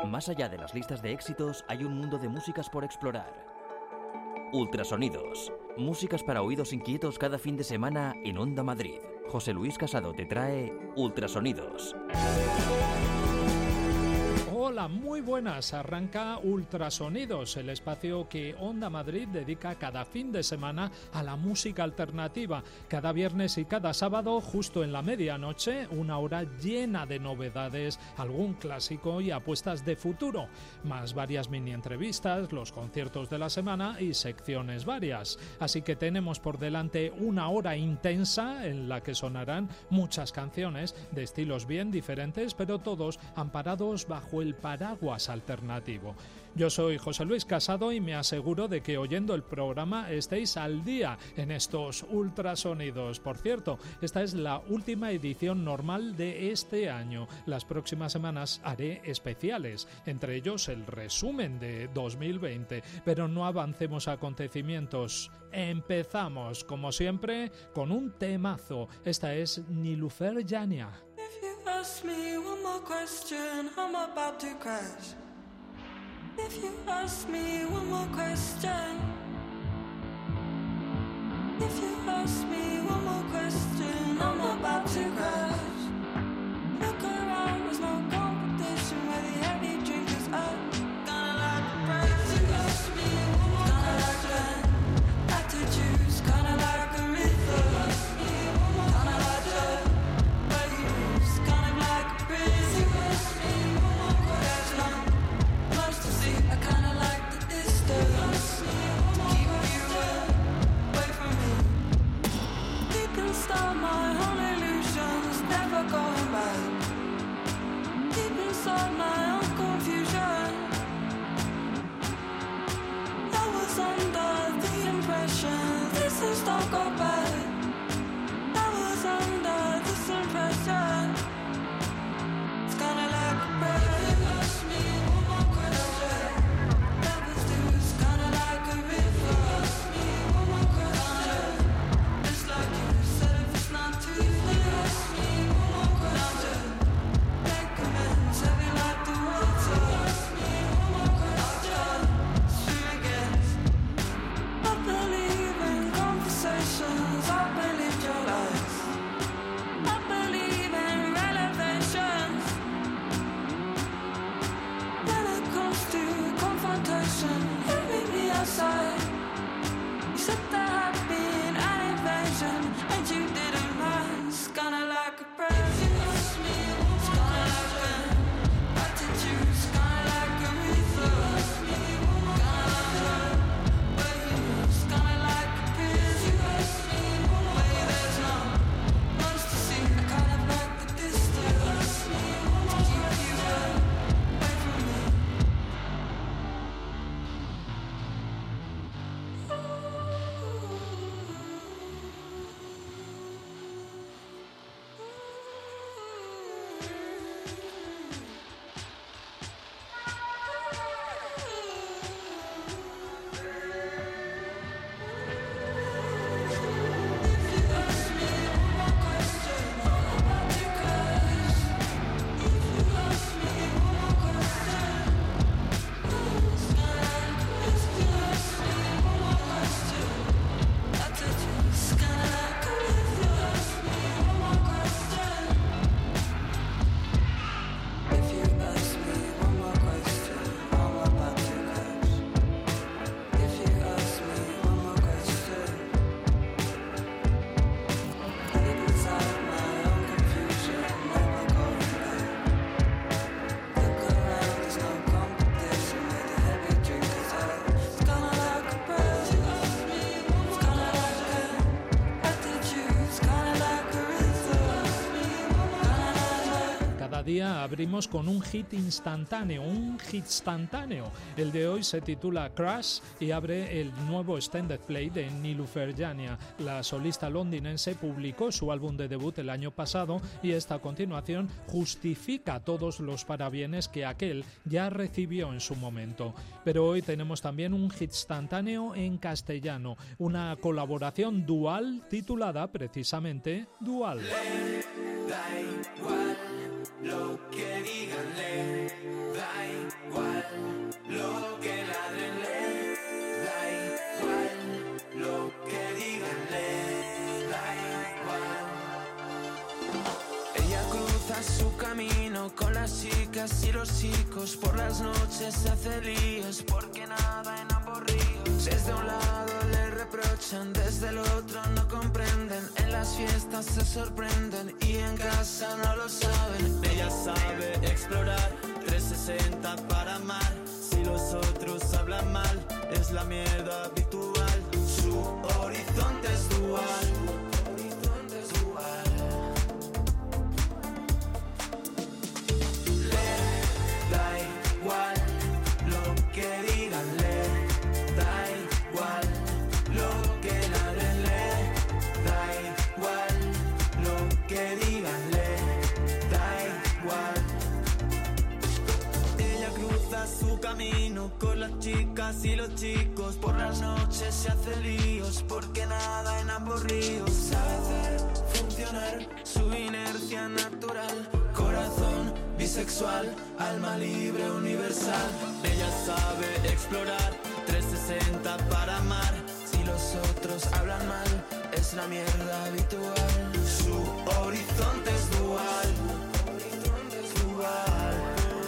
Más allá de las listas de éxitos, hay un mundo de músicas por explorar. Ultrasonidos. Músicas para oídos inquietos cada fin de semana en Onda Madrid. José Luis Casado te trae Ultrasonidos. Hola, muy buenas. Arranca Ultrasonidos, el espacio que Onda Madrid dedica cada fin de semana a la música alternativa. Cada viernes y cada sábado, justo en la medianoche, una hora llena de novedades, algún clásico y apuestas de futuro, más varias mini entrevistas, los conciertos de la semana y secciones varias. Así que tenemos por delante una hora intensa en la que sonarán muchas canciones de estilos bien diferentes, pero todos amparados bajo el paraguas alternativo. Yo soy José Luis Casado y me aseguro de que oyendo el programa estéis al día en estos ultrasonidos. Por cierto, esta es la última edición normal de este año. Las próximas semanas haré especiales, entre ellos el resumen de 2020, pero no avancemos a acontecimientos. Empezamos, como siempre, con un temazo. Esta es Nilüfer Yanya. Ask me one more question, I'm about to crash. If you ask me one more question, if you ask me one more question, I'm about to crash. Look around, there's no competition where the heavy drinkers are gonna like the price. If you ask me one more question, like to choose, kinda like a rhythm. Kinda like the I kinda like the distance. Keep you away from me. Deep inside my own illusions, never going back. Deep inside my own confusion, I was under the impression this is don't go back. I was under this impression. It's kinda like a breath. Abrimos con un hit instantáneo, El de hoy se titula Crash y abre el nuevo extended play de Nilüfer Yanya. La solista londinense publicó su álbum de debut el año pasado y esta continuación justifica todos los parabienes que aquel ya recibió en su momento. Pero hoy tenemos también un hit instantáneo en castellano, una colaboración dual titulada precisamente Dual. Da igual lo que digan, da chicas y los chicos, por las noches se hace líos, porque nada en ambos ríos. Desde un lado le reprochan, desde el otro no comprenden. En las fiestas se sorprenden y en casa no lo saben. Ella sabe explorar 360 para amar. Si los otros hablan mal, es la mierda habitual. Su horizonte es dual. Con las chicas y los chicos, por las noches se hace líos, porque nada en ambos ríos. Sabe hacer funcionar su inercia natural. Corazón bisexual, alma libre universal. Ella sabe explorar 360 para amar. Si los otros hablan mal, es la mierda habitual. Su horizonte es dual. Horizonte es dual.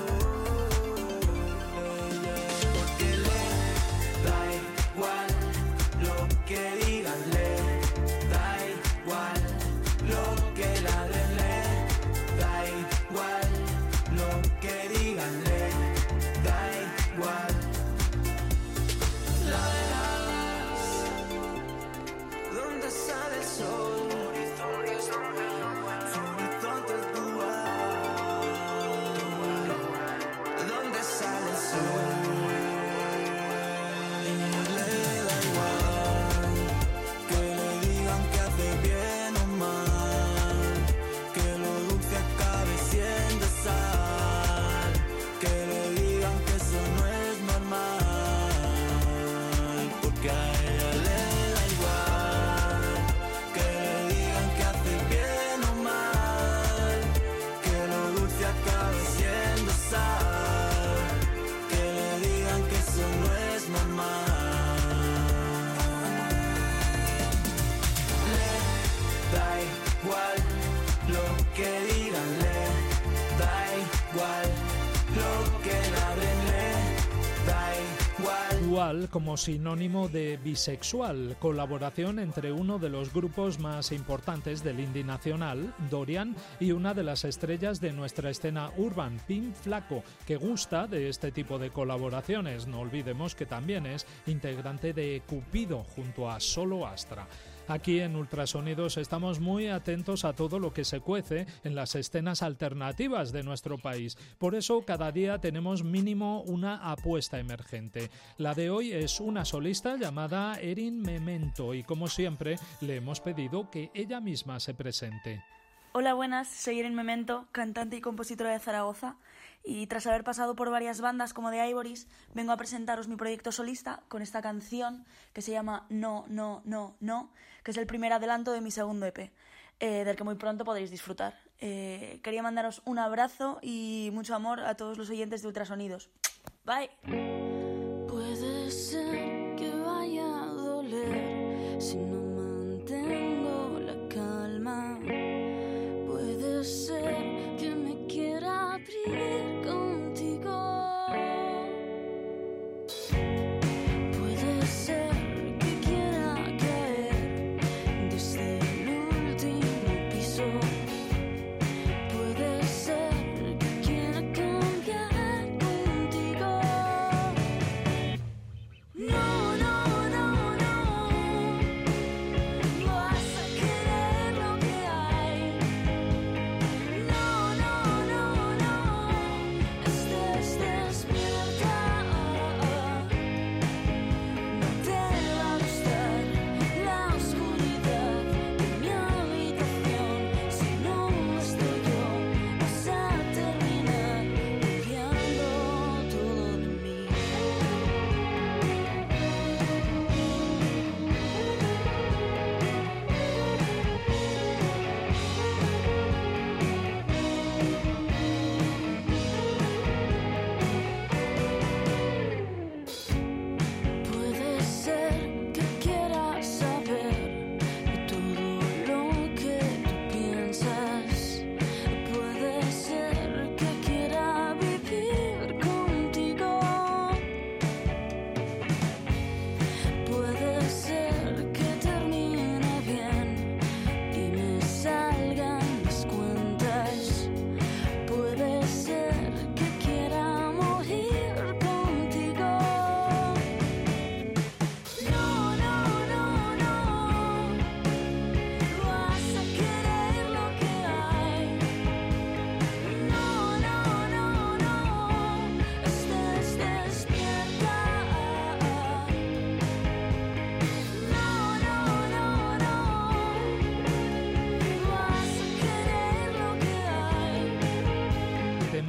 Como sinónimo de bisexual, colaboración entre uno de los grupos más importantes del indie nacional, Dorian, y una de las estrellas de nuestra escena urban, Pim Flaco, que gusta de este tipo de colaboraciones. No olvidemos que también es integrante de Cupido junto a Solo Astra. Aquí en Ultrasonidos estamos muy atentos a todo lo que se cuece en las escenas alternativas de nuestro país. Por eso cada día tenemos mínimo una apuesta emergente. La de hoy es una solista llamada Erin Memento y como siempre le hemos pedido que ella misma se presente. Hola, buenas, soy Erin Memento, cantante y compositora de Zaragoza, y tras haber pasado por varias bandas como The Ivories, vengo a presentaros mi proyecto solista con esta canción que se llama No, No, No, No, que es el primer adelanto de mi segundo EP, del que muy pronto podréis disfrutar. Quería mandaros un abrazo y mucho amor a todos los oyentes de Ultrasonidos. Bye. Puede ser que vaya a doler si no mantengo la calma. Puede ser que me quiera abrir contigo. Puede ser que quiera caer desde el último piso. Puede ser que quiera cambiar contigo. No, no, no, no.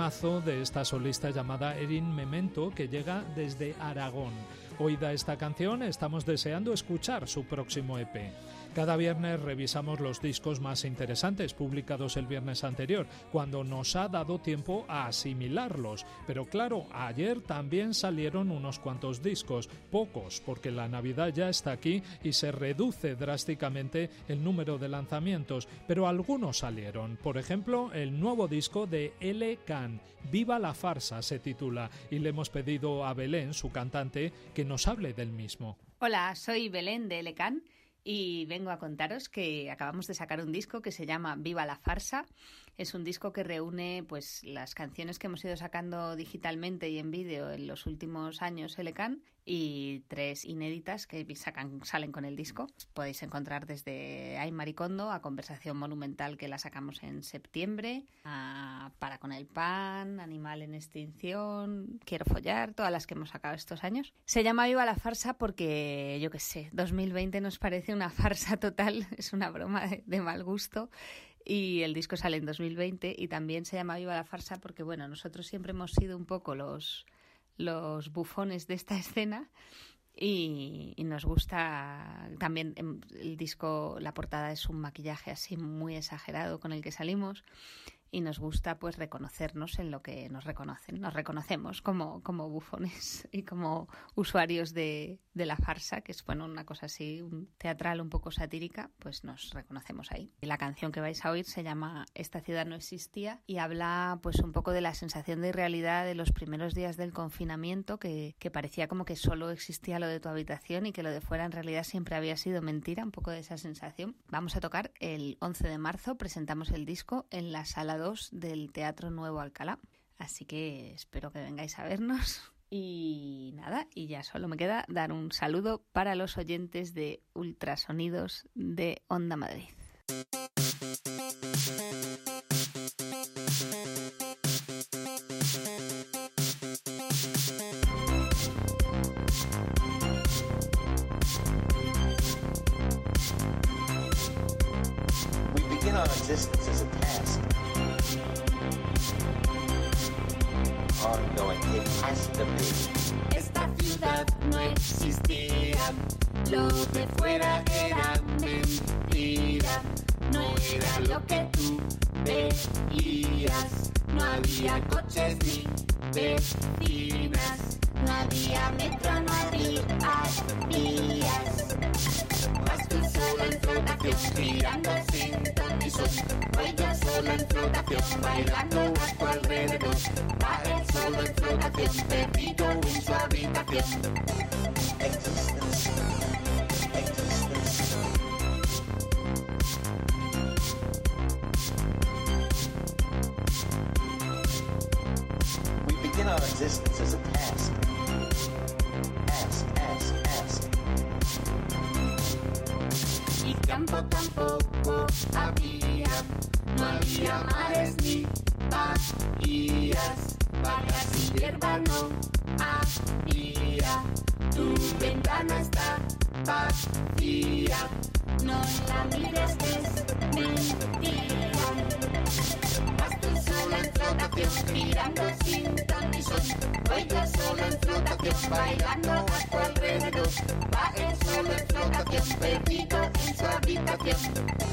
temazo de esta solista llamada Erin Memento, que llega desde Aragón. Oída esta canción, estamos deseando escuchar su próximo EP. Cada viernes revisamos los discos más interesantes publicados el viernes anterior, cuando nos ha dado tiempo a asimilarlos. Pero claro, ayer también salieron unos cuantos discos, pocos, porque la Navidad ya está aquí y se reduce drásticamente el número de lanzamientos, pero algunos salieron. Por ejemplo, el nuevo disco de L. Can, Viva la farsa se titula, y le hemos pedido a Belén, su cantante, que nos hable del mismo. Hola, soy Belén de L. Can. Y vengo a contaros que acabamos de sacar un disco que se llama Viva la farsa. Es un disco que reúne pues las canciones que hemos ido sacando digitalmente y en vídeo en los últimos años L.Can y 3 inéditas que salen con el disco. Podéis encontrar desde Ay Maricondo a Conversación Monumental, que la sacamos en septiembre, a Para con el pan, Animal en extinción, Quiero follar, todas las que hemos sacado estos años. Se llama Viva la farsa porque, yo qué sé, 2020 nos parece una farsa total, es una broma de mal gusto. Y el disco sale en 2020 y también se llama Viva la farsa porque, bueno, nosotros siempre hemos sido un poco los bufones de esta escena y nos gusta también el disco. La portada es un maquillaje así muy exagerado con el que salimos y nos gusta pues reconocernos en lo que nos reconocen. Nos reconocemos como bufones y como usuarios de la farsa, que es bueno una cosa así teatral, un poco satírica, pues nos reconocemos ahí. La canción que vais a oír se llama Esta ciudad no existía y habla pues un poco de la sensación de irrealidad de los primeros días del confinamiento, que parecía como que solo existía lo de tu habitación y que lo de fuera en realidad siempre había sido mentira, un poco de esa sensación. Vamos a tocar el 11 de marzo, presentamos el disco en la Sala 2 del Teatro Nuevo Alcalá, así que espero que vengáis a vernos. Y nada, y ya solo me queda dar un saludo para los oyentes de Ultrasonidos de Onda Madrid. We begin our existence as a task. Ongoing, it has to be. Esta ciudad no existía, lo de fuera era mentira, no era lo que tú veías, no había coches ni vecinas, no había metro, no había vías. Vas tú solo en flotación, girando sin ton ni son. Voy yo solo en flotación, bailando a tu alrededor. Va él solo en flotación, perdido en su habitación. Existence. Existence. We begin our existence as a task. Ask. Y campo tampoco había, no había mares ni bahías, vacas y hierba no había, tu ventana está vacía, no la mires, es mentira. Vas tú solo en flotación, girando sin ton ni son. Voy yo solo en flotación, bailando a tu alrededor. Va él solo en flotación, perdido en su habitación.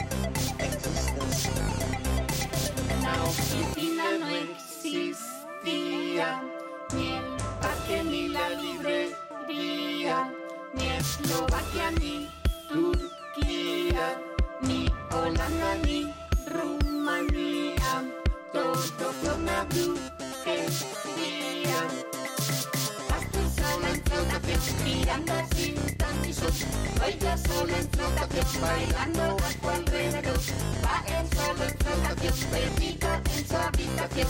La oficina no existía, ni el parque ni la librería, ni Eslovaquia ni Turquía, ni Holanda ni Rumanía, todo fue una brujería. Vas tú solo en flotación, girando sin ton ni son. Voy yo solo en flotación, bailando a tu alrededor. Va él solo en flotación, perdido en su habitación.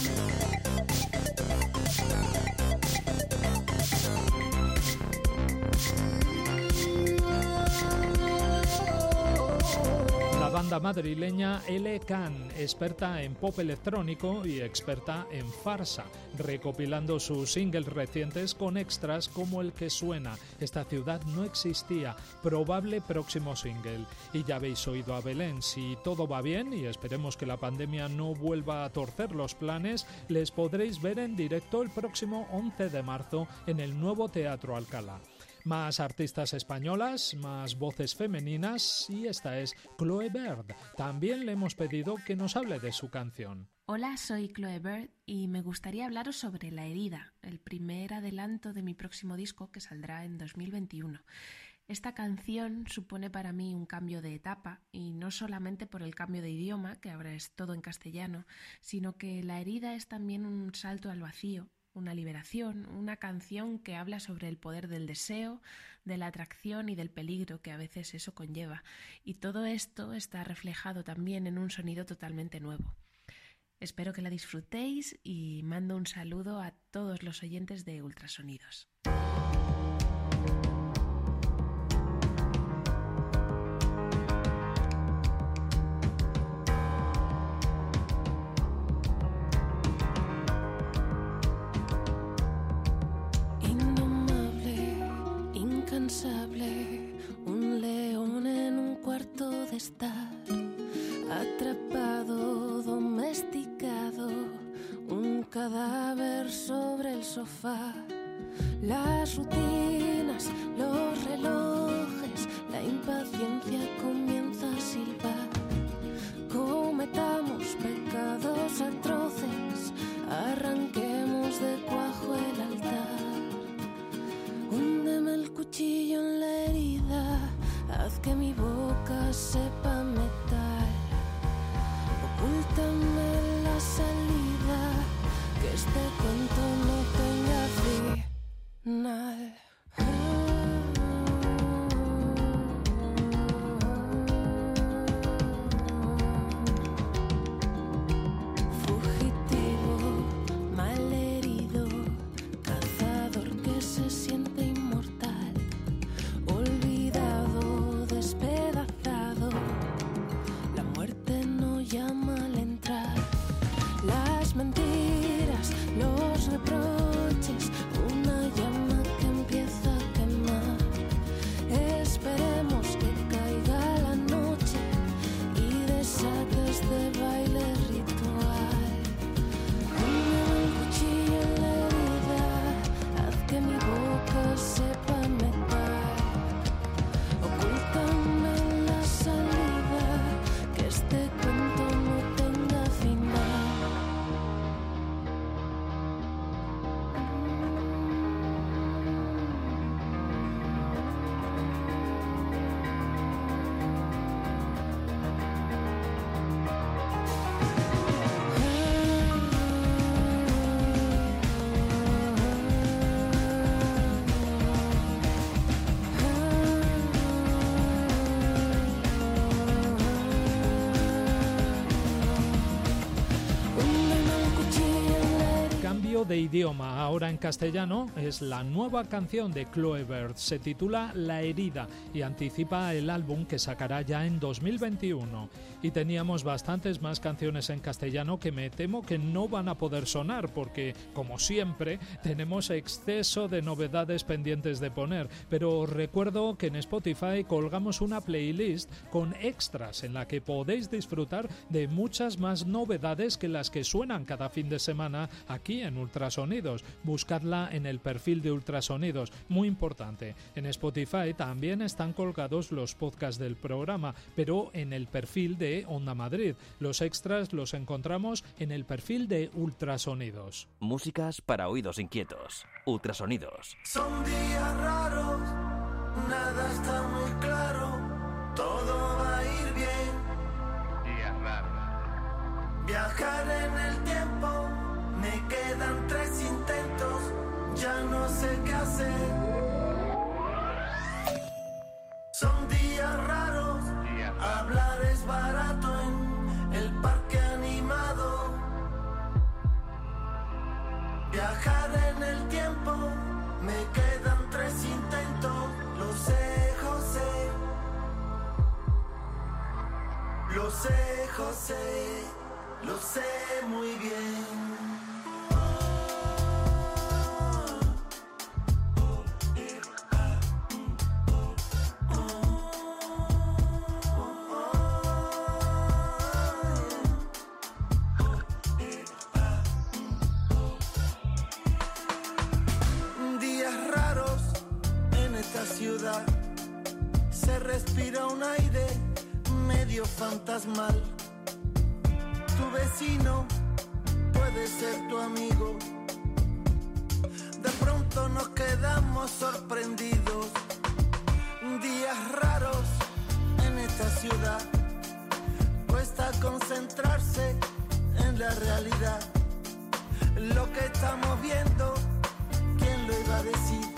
La banda madrileña L.Can, experta en pop electrónico y experta en farsa, recopilando sus singles recientes con extras como el que suena Esta ciudad no existía, probable próximo single. Y ya habéis oído a Belén, si todo va bien y esperemos que la pandemia no vuelva a torcer los planes, les podréis ver en directo el próximo 11 de marzo en el nuevo Teatro Alcalá. Más artistas españolas, más voces femeninas y esta es Chloe Bird. También le hemos pedido que nos hable de su canción. Hola, soy Chloe Bird y me gustaría hablaros sobre La herida, el primer adelanto de mi próximo disco que saldrá en 2021. Esta canción supone para mí un cambio de etapa y no solamente por el cambio de idioma, que ahora es todo en castellano, sino que La herida es también un salto al vacío, una liberación, una canción que habla sobre el poder del deseo, de la atracción y del peligro que a veces eso conlleva. Y todo esto está reflejado también en un sonido totalmente nuevo. Espero que la disfrutéis y mando un saludo a todos los oyentes de Ultrasonidos. Un león en un cuarto de estar, atrapado, domesticado, un cadáver sobre el sofá. Las rutinas, los relojes, la impaciencia comienza a silbar. Cometamos pecados atroces, arranquemos de cuajo el altar. Húndeme el cuchillo en la herida, haz que mi boca sepa metal. Ocúltame la salida, que este cuento no tenga final. De idioma, ahora en castellano, es la nueva canción de Chloe Bird. Se titula La herida y anticipa el álbum que sacará ya en 2021. Y teníamos bastantes más canciones en castellano que me temo que no van a poder sonar porque, como siempre, tenemos exceso de novedades pendientes de poner. Pero os recuerdo que en Spotify colgamos una playlist con extras en la que podéis disfrutar de muchas más novedades que las que suenan cada fin de semana aquí en Ultrasonidos. Buscadla en el perfil de Ultrasonidos, muy importante. En Spotify también están colgados los podcasts del programa, pero en el perfil de Onda Madrid. Los extras los encontramos en el perfil de Ultrasonidos. Músicas para oídos inquietos. Ultrasonidos. Son días raros, nada está muy claro, todo va a ir bien. Días raros. Viajar en el tiempo. Me quedan 3 intentos, ya no sé qué hacer. Son días raros, hablar es barato en el parque animado. Viajar en el tiempo, me quedan 3 intentos, lo sé, José. Lo sé, José, lo sé muy bien. Días raros en esta ciudad, se respira un aire medio fantasmal. Tu vecino puede ser tu amigo. De pronto nos quedamos sorprendidos. Días raros en esta ciudad. Cuesta concentrarse en la realidad. Lo que estamos viendo, ¿quién lo iba a decir?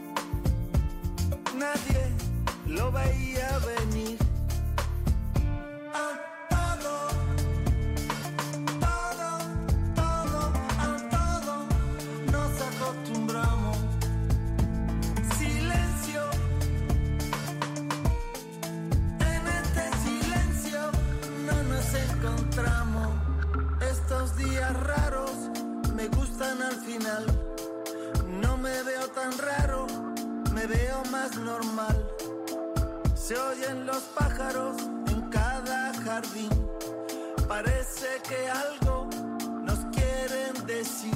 Nadie lo veía venir. No me veo tan raro, me veo más normal. Se oyen los pájaros en cada jardín. Parece que algo nos quieren decir.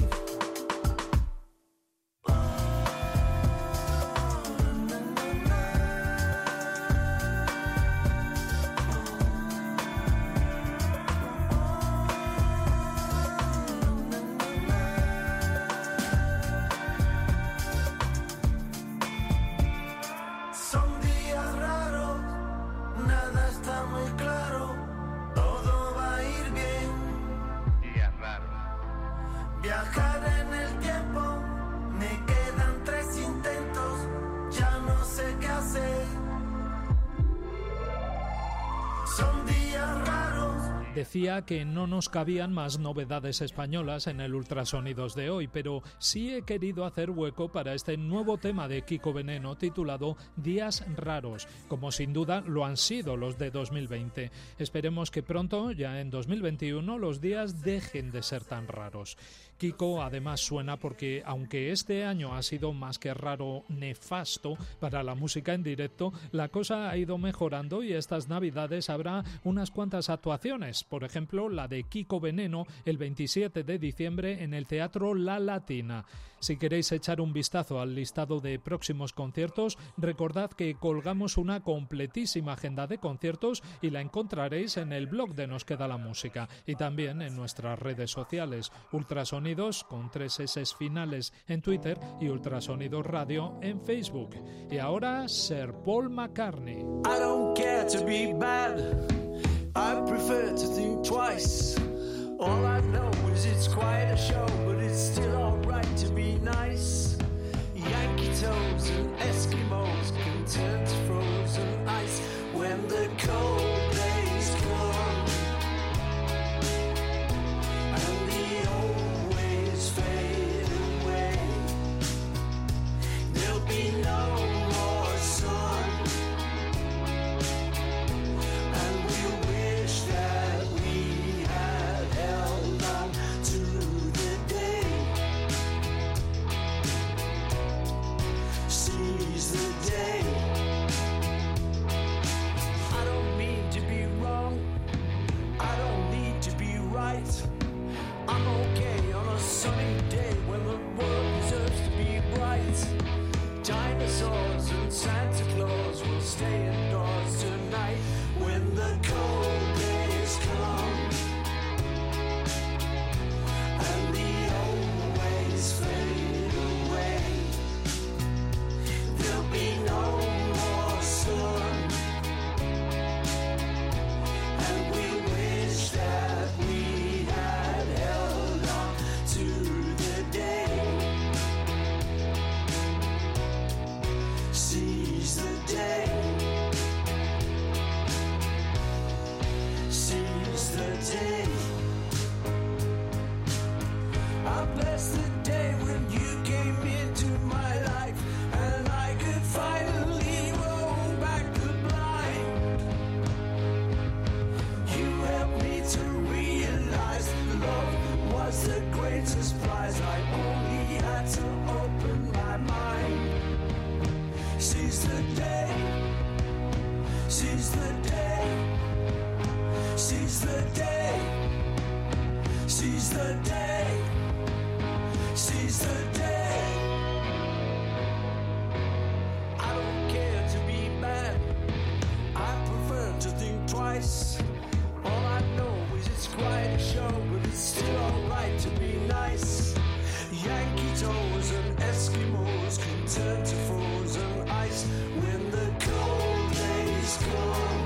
Decía que no nos cabían más novedades españolas en el Ultrasonidos de hoy, pero sí he querido hacer hueco para este nuevo tema de Kiko Veneno titulado Días Raros, como sin duda lo han sido los de 2020. Esperemos que pronto, ya en 2021, los días dejen de ser tan raros. Kiko además suena porque, aunque este año ha sido más que raro, nefasto para la música en directo, la cosa ha ido mejorando y estas navidades habrá unas cuantas actuaciones. Por ejemplo, la de Kiko Veneno el 27 de diciembre en el Teatro La Latina. Si queréis echar un vistazo al listado de próximos conciertos, recordad que colgamos una completísima agenda de conciertos y la encontraréis en el blog de Nos Queda la Música y también en nuestras redes sociales, Ultrasonidos con 3 S finales en Twitter y Ultrasonidos Radio en Facebook. Y ahora, Sir Paul McCartney. I don't care to be bad, I prefer to think twice. All I know is it's quite a show, but it's still alright to be nice. Yankee toes and Eskimos can turn to frozen ice when the cold days come and the old ways fade away. There'll be no more sun, and we wish that we had held on to the day the day, seize the day, seize the day. I don't care to be bad, I prefer to think twice. All I know is it's quite a show, but it's still alright to be nice. Yankee toes and Eskimos can turn to frozen ice when the cold days come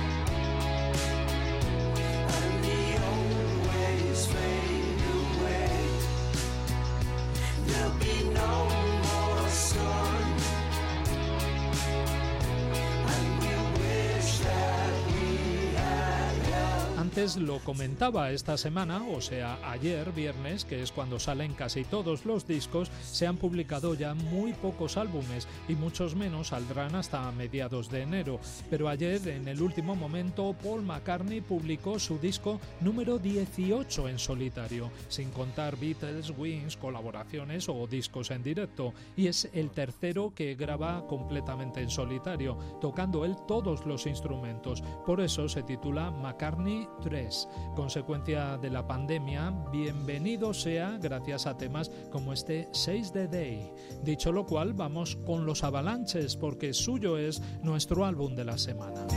and the old ways fade away. There'll be no more sun, and we wish that we had held. Antes lo comentaba esta semana, o sea, ayer, viernes, que es cuando salen casi todos los discos, se han publicado ya muy pocos álbumes y muchos menos saldrán hasta mediados de enero. Pero ayer, en el último momento, Paul McCartney publicó su disco número 18 en solitario, sin contar Beatles, Wings, colaboraciones o discos en directo. Y es el tercero que graba completamente en solitario, tocando él todos los instrumentos. Por eso se titula McCartney 3. Consecuencia de la pandemia, bienvenido sea gracias a temas como este Seize the Day. Dicho lo cual, vamos con los Avalanches, porque suyo es nuestro álbum de la semana.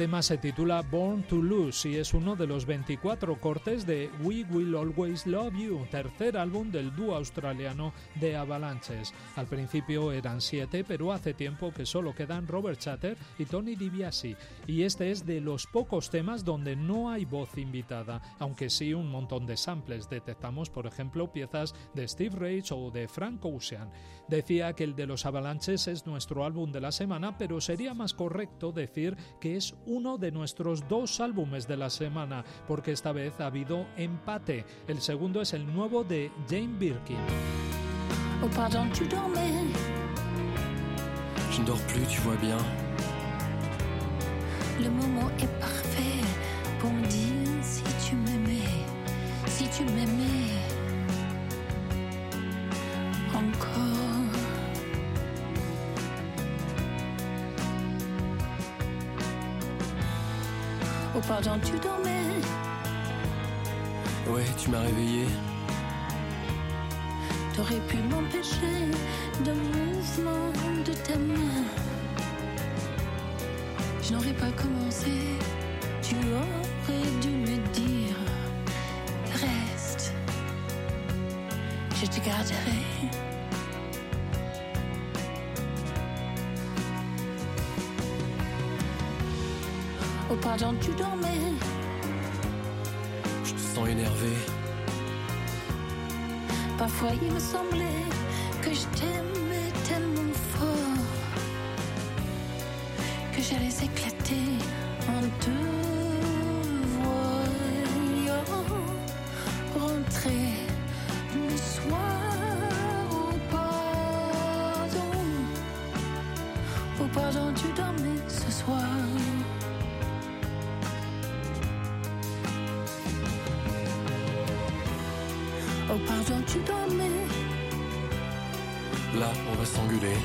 tema se titula Born to Lose y es uno de los 24 cortes de We Will Always Love You, tercer álbum del dúo australiano The Avalanches. Al principio eran 7, pero hace tiempo que solo quedan Robert Chater y Tony DiBiase, y este es de los pocos temas donde no hay voz invitada, aunque sí un montón de samples. Detectamos, por ejemplo, piezas de Steve Reich o de Frank Ocean. Decía que el de los Avalanches es nuestro álbum de la semana, pero sería más correcto decir que es uno de nuestros 2 álbumes de la semana, porque esta vez ha habido empate. El segundo es el nuevo de Jane Birkin. Oh pardon, tu dormais. Je ne dors plus, tu vois bien. Le moment est parfait pour me dire si tu m'aimais, si tu m'aimais encore. Oh pardon, tu dormais. Ouais, tu m'as réveillé. T'aurais pu m'empêcher de mouvement de ta main. Je n'aurais pas commencé. Tu aurais dû me dire reste. Je te garderai. Oh pardon, tu dormais. Je te sens énervé. Parfois il me semblait que je t'aimais tellement fort que j'allais éclater en te voyant rentrer le soir. Oh pardon, tu dormais ce soir. Oh pardon, tu dormais. Là, on va s'engueuler.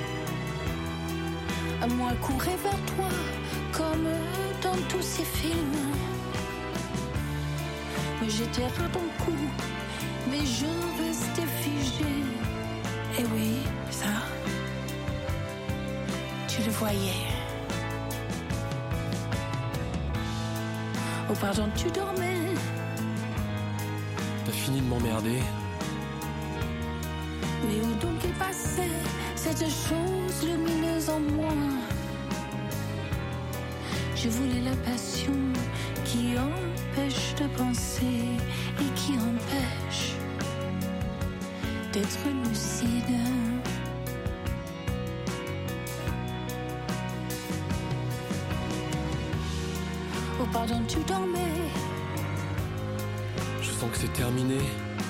Moi courais vers toi comme dans tous ces films. J'étais à ton cou, mais je restais figée. Et oui, ça, tu le voyais. Oh pardon, tu dormais. T'as fini de m'emmerder. Mais où donc est passée cette chose lumineuse en moi? Je voulais la passion qui empêche de penser et qui empêche d'être lucide. Oh pardon, tu dormais. Je sens que c'est terminé.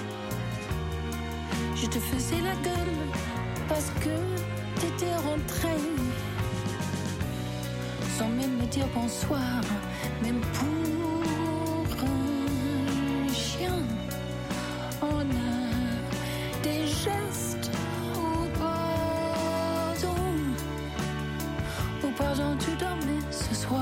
Je te faisais la gueule parce que t'étais rentré sans même me dire bonsoir, même pour un chien. On a des gestes. Oh pardon, tu dormais ce soir.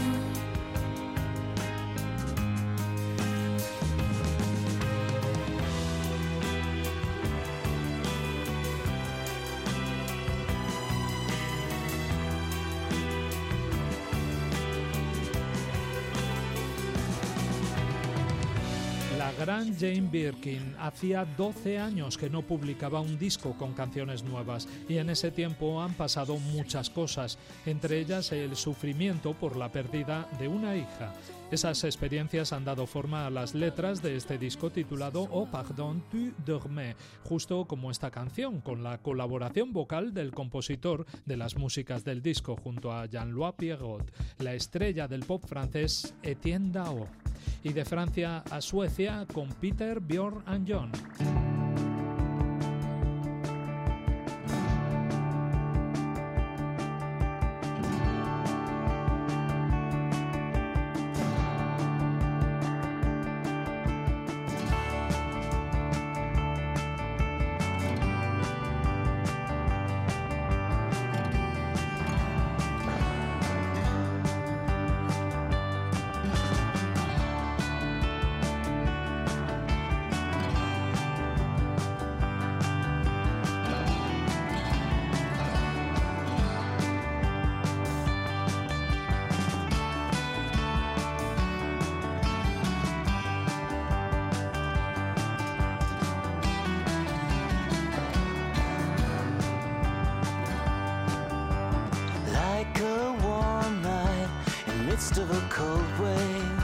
La gran Jane Birkin hacía 12 años que no publicaba un disco con canciones nuevas y en ese tiempo han pasado muchas cosas, entre ellas el sufrimiento por la pérdida de una hija. Esas experiencias han dado forma a las letras de este disco titulado Oh pardon, tu dormais, justo como esta canción, con la colaboración vocal del compositor de las músicas del disco junto a Jean-Louis Pierrot, la estrella del pop francés Etienne Dao. Y de Francia a Suecia con Peter, Björn and John. midst of a cold wave.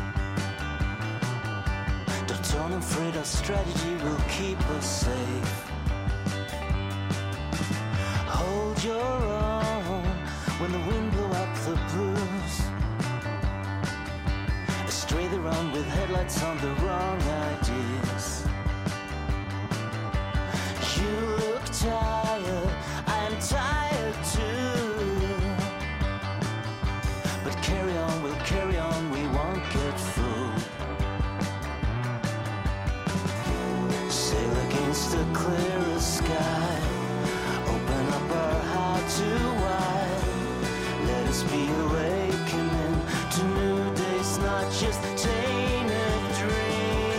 Don't afraid our strategy will keep us safe. Hold your own when the wind blew up the blues. Astray they run with headlights on the wrong ideas. You look tired, I'm tired too. But carry on, we'll carry on, we won't get fooled. Sail against the clearest sky. Open up our heart too wide. Let us be awakening to new days, not just tainted dreams.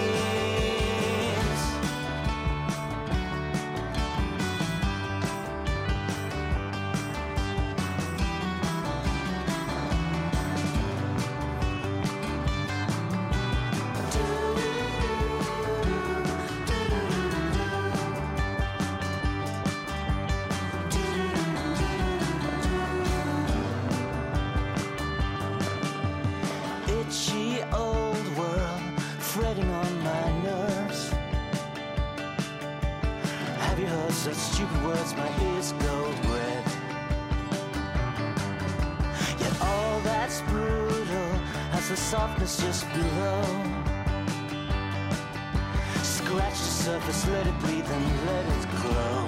Such stupid words, my ears go red. Yet all that's brutal has a softness just below. Scratch the surface, let it breathe and let it glow.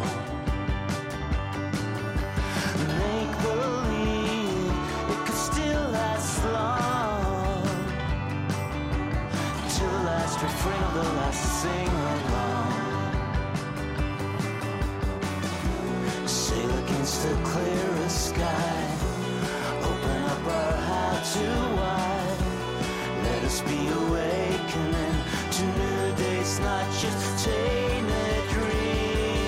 Make believe it could still last long, till the last refrain of the last sing-along. Against the clearest sky. Open up our heart too wide. Let us be awakening to new days, not just tainted dreams.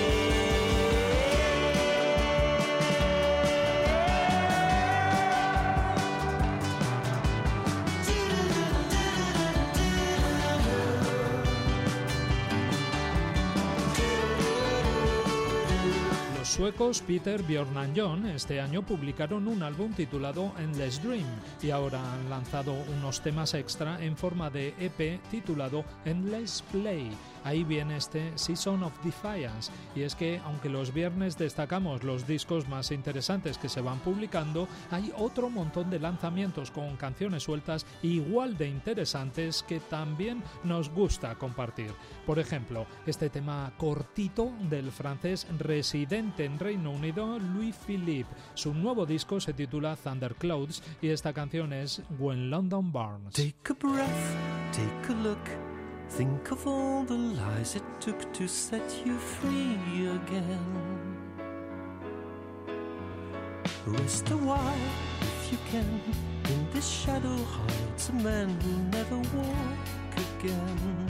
Suecos Peter, Björn and John este año publicaron un álbum titulado Endless Dream y ahora han lanzado unos temas extra en forma de EP titulado Endless Play. Ahí viene este Season of Defiance, y es que aunque los viernes destacamos los discos más interesantes que se van publicando, hay otro montón de lanzamientos con canciones sueltas igual de interesantes que también nos gusta compartir. Por ejemplo, este tema cortito del francés residente en Reino Unido, Louis Philippe. Su nuevo disco se titula Thunderclouds y esta canción es When London Burns. Take a breath, take a look. Think of all the lies it took to set you free again. Rest a while, if you can, in this shadow hides a man who'll never walk again.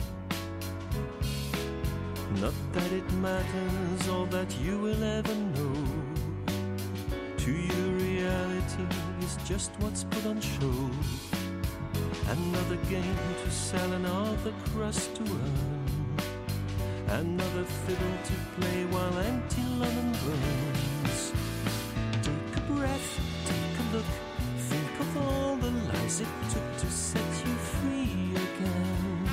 Not that it matters or that you will ever know. To you reality is just what's put on show. Another game to sell, another crust to earn, another fiddle to play while empty London burns. Take a breath, take a look, think of all the lies it took to set you free again.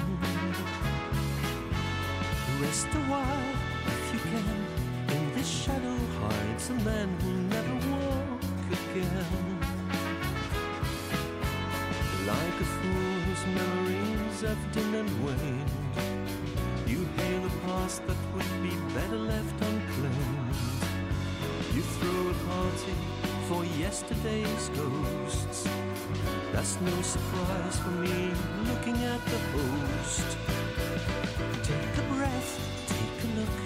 Rest a while, if you can, in this shadow hides a man who'll never walk again. Like a fool whose memories have dimmed and waned, you hail a past that would be better left unclaimed. You throw a party for yesterday's ghosts. That's no surprise for me looking at the host. Take a breath, take a look.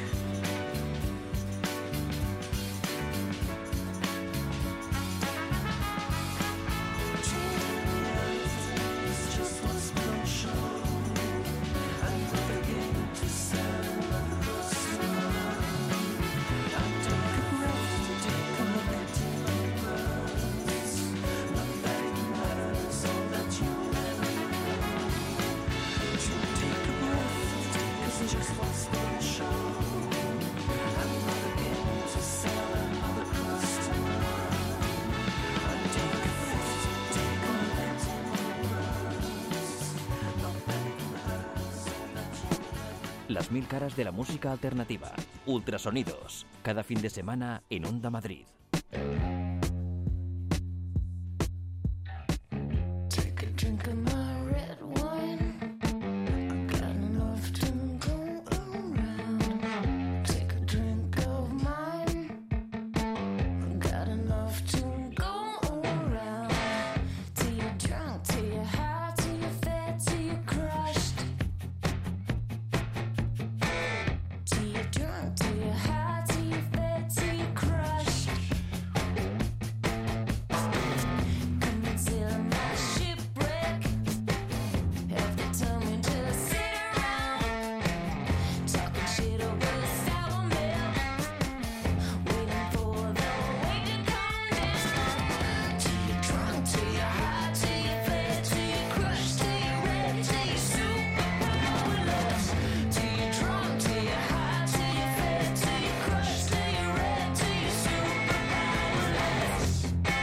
Las 1000 caras de la música alternativa. Ultrasonidos. Cada fin de semana en Onda Madrid. Take a drink of my red wine. I got enough to go around. Take a drink of mine. I got enough to go around. Till you're drunk, till you're high, till you're fat, till you're crushed. Till you're drunk, till you're high, till you're fat, till you're crushed. Come and sail my shipwreck. Have to tell me to sit around, talking shit over the sour milk, waiting for the wake to come down. Till you're drunk, till you're high, till you're fat, till you're crushed, till you're red, till you're super powerless. Till you're drunk, till you're high, till you're fat, till you're crushed, till you're red, till you're super powerless.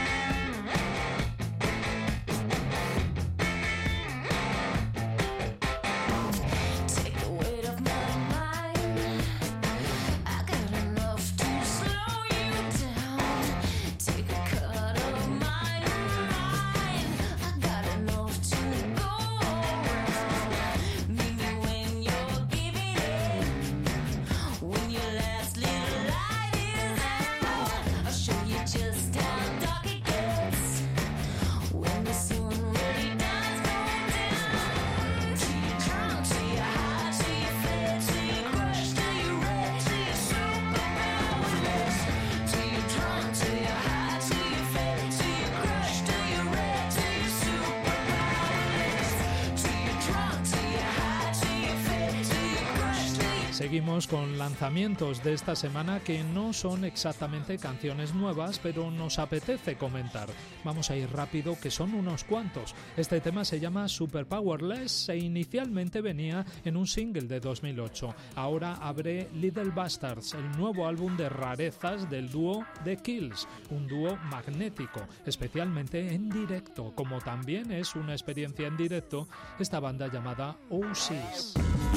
Take the weight off my mind. I got enough to slow you down. Take a cut of my mind. I got enough to go around. Meet me when you're giving in. When your last little light is out, I'll show you just how dark it gets. When the sun really does go down. Till you're drunk, till you're high, till you're fat, till you're crushed, till you're red, till you're super powerless. Till you're drunk, till you're high, till you're fat, till you're crushed, till you're red, till you're super powerless. Till you're drunk, till you're high, till you're fat, till you're crushed, till you're... Seguimos con lanzamientos de esta semana que no son exactamente canciones nuevas, pero nos apetece comentar. Vamos a ir rápido, que son unos cuantos. Este tema se llama Super Powerless e inicialmente venía en un single de 2008. Ahora abre Little Bastards, el nuevo álbum de rarezas del dúo The Kills, un dúo magnético, especialmente en directo, como también es una experiencia en directo esta banda llamada OCs.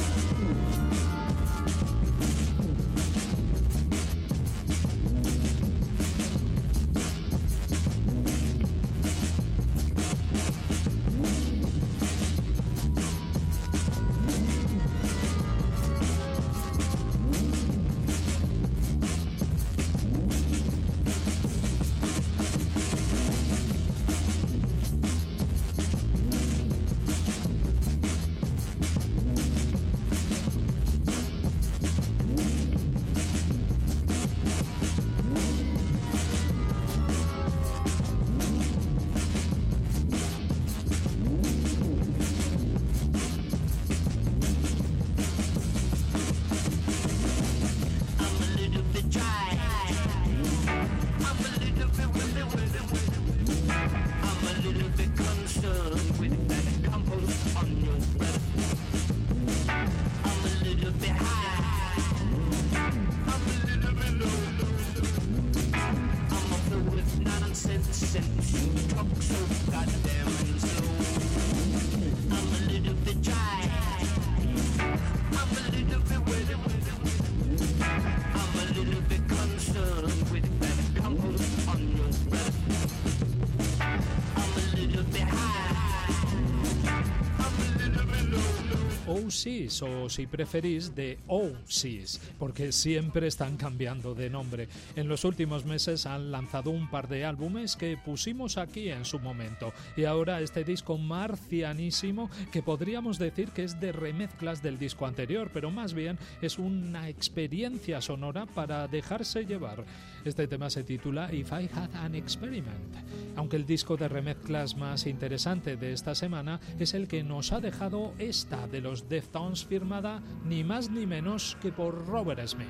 OCs, o si preferís de OCs, porque siempre están cambiando de nombre. En los últimos meses han lanzado un par de álbumes que pusimos aquí en su momento, y ahora este disco marcianísimo que podríamos decir que es de remezclas del disco anterior, pero más bien es una experiencia sonora para dejarse llevar. Este tema se titula If I Had an Experiment, aunque el disco de remezclas más interesante de esta semana es el que nos ha dejado esta de los Deftones, firmada ni más ni menos que por Robert Smith.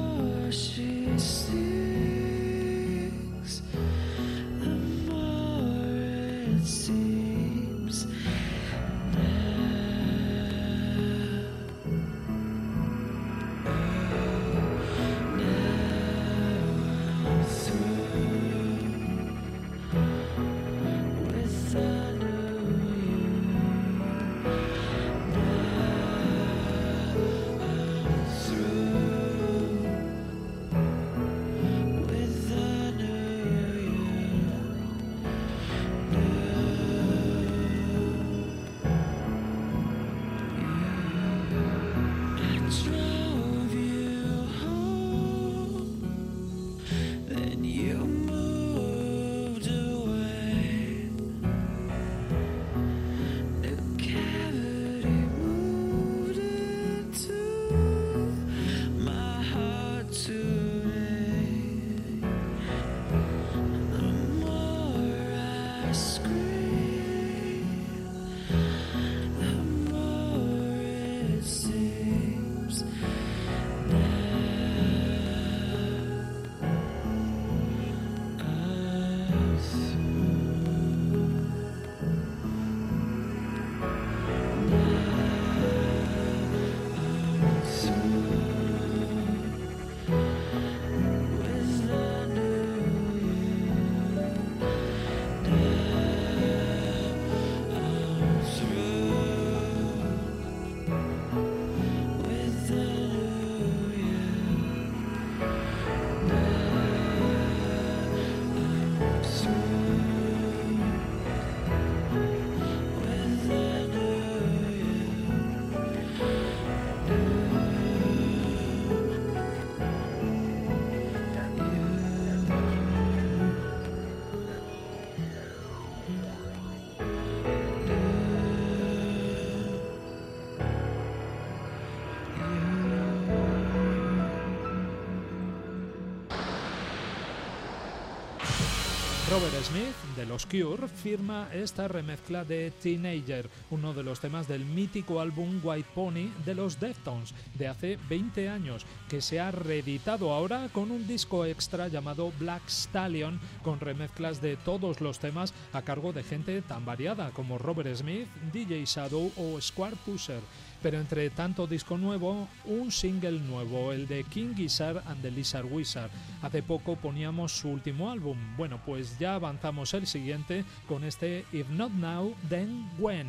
The more it seems. Robert Smith, de los Cure, firma esta remezcla de Teenager, uno de los temas del mítico álbum White Pony de los Deftones, de hace 20 años, que se ha reeditado ahora con un disco extra llamado Black Stallion, con remezclas de todos los temas a cargo de gente tan variada como Robert Smith, DJ Shadow o Square Pusher. Pero entre tanto disco nuevo, un single nuevo, el de King Gizzard and the Lizard Wizard. Hace poco poníamos su último álbum. Bueno, pues ya avanzamos el siguiente con este If Not Now, Then When.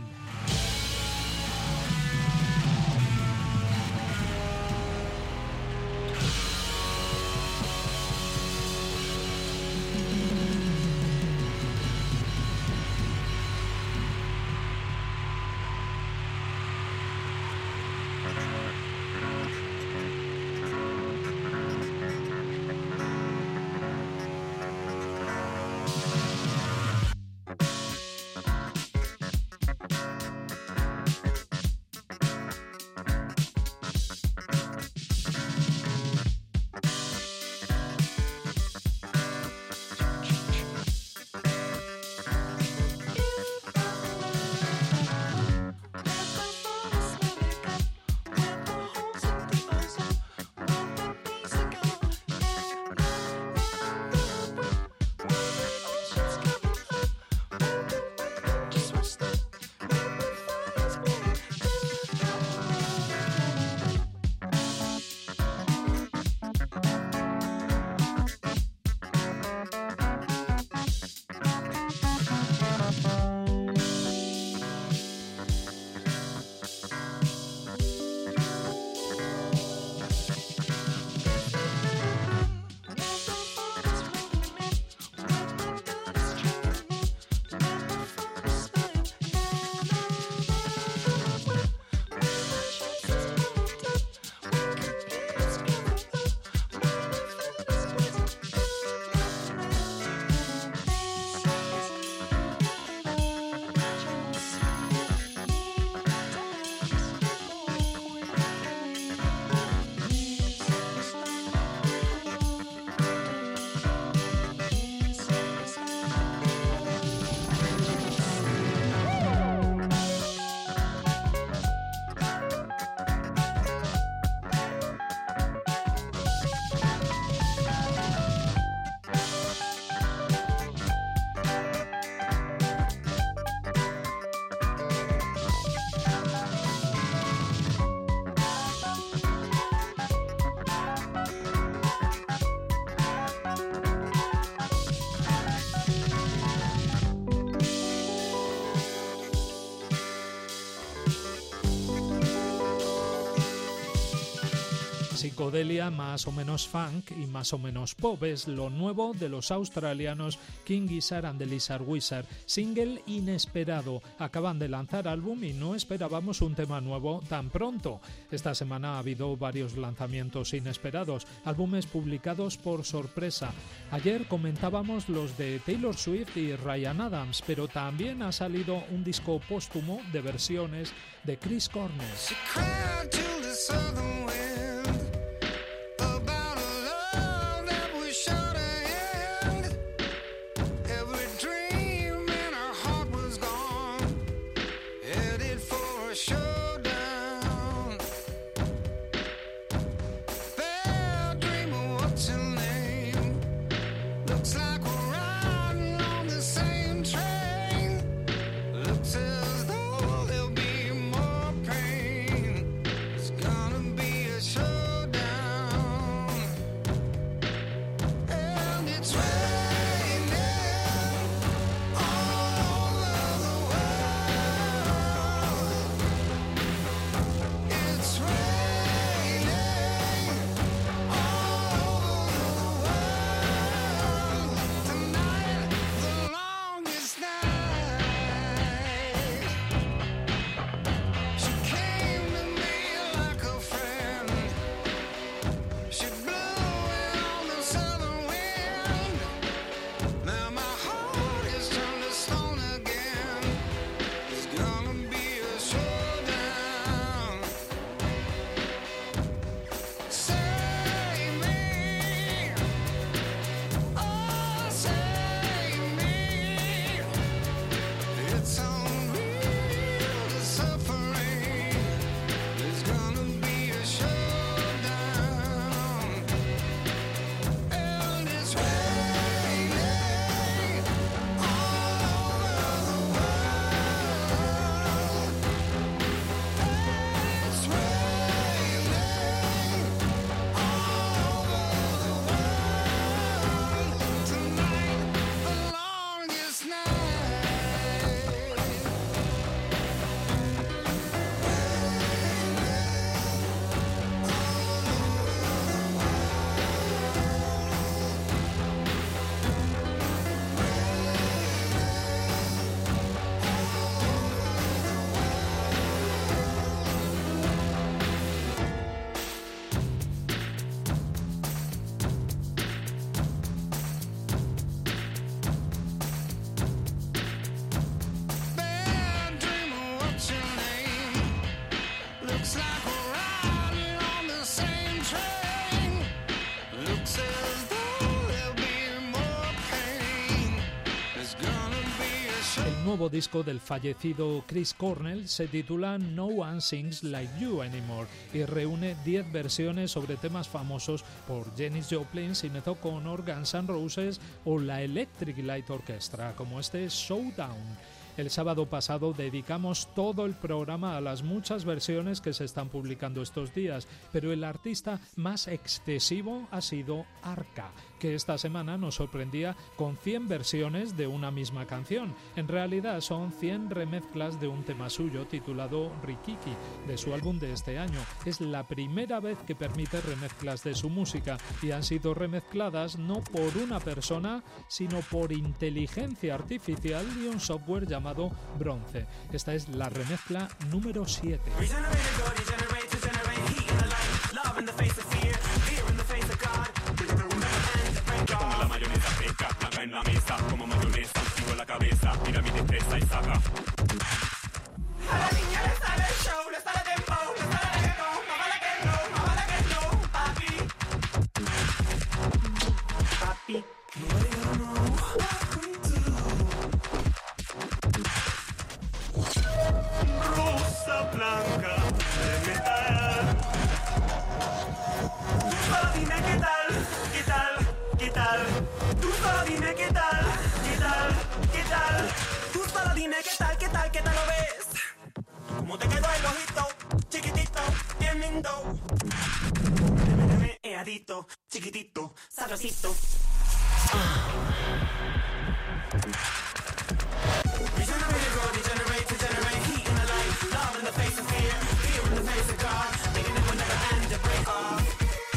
psicodelia más o menos funk y más o menos pop. Es lo nuevo de los australianos King Gizzard and the Lizard Wizard. Single inesperado. Acaban de lanzar álbum y no esperábamos un tema nuevo tan pronto. Esta semana ha habido varios lanzamientos inesperados, álbumes publicados por sorpresa. Ayer comentábamos los de Taylor Swift y Ryan Adams, pero también ha salido un disco póstumo de versiones de Chris Cornell. El nuevo disco del fallecido Chris Cornell se titula No One Sings Like You Anymore y reúne 10 versiones sobre temas famosos por Janis Joplin, Sinead O'Connor, Guns N' Roses o la Electric Light Orchestra, como este Showdown. El sábado pasado dedicamos todo el programa a las muchas versiones que se están publicando estos días, pero el artista más excesivo ha sido Arca, que esta semana nos sorprendía con 100 versiones de una misma canción. En realidad son 100 remezclas de un tema suyo titulado Rikiki, de su álbum de este año. Es la primera vez que permite remezclas de su música y han sido remezcladas no por una persona, sino por inteligencia artificial y un software llamado Bronce. Esta es la remezcla número 7. En la mesa, como mayonesa, sigo la cabeza, mira mi destreza y saca. A la niña le sale el show, le sale dembow, le sale reggaetón, más vale que no, papi. Papi, rosa blanca de metal. Solo dime qué tal, qué tal, qué tal. Tú solo dime qué tal, qué tal, qué tal. Tú solo dime qué tal lo ves. Cómo te quedó el ojito, chiquitito, bien lindo. Deme, adito, chiquitito, sabrosito. Regenerate, heat in the light, love in the face of fear, fear in the face of God, making it will never end to break off.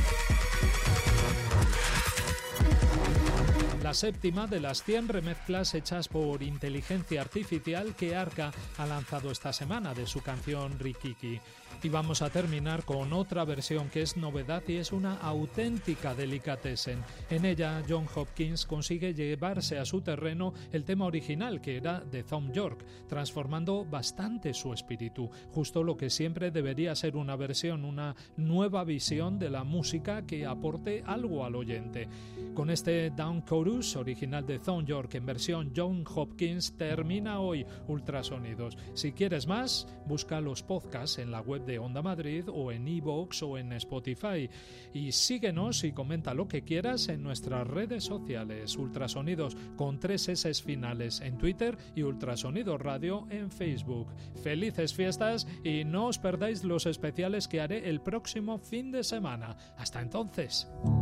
séptima de las 100 remezclas hechas por inteligencia artificial que Arca ha lanzado esta semana de su canción Rikiki. Y vamos a terminar con otra versión que es novedad y es una auténtica delicatessen. En ella, John Hopkins consigue llevarse a su terreno el tema original, que era de Thom Yorke, transformando bastante su espíritu, justo lo que siempre debería ser una versión, una nueva visión de la música que aporte algo al oyente. Con este Down Chorus original de Thom Yorke en versión John Hopkins termina hoy Ultrasonidos. Si quieres más, busca los podcasts en la web de Onda Madrid o en iVoox o en Spotify, y síguenos y comenta lo que quieras en nuestras redes sociales. Ultrasonidos con 3 S finales en Twitter y Ultrasonidos Radio en Facebook. Felices fiestas y no os perdáis los especiales que haré el próximo fin de semana. Hasta entonces.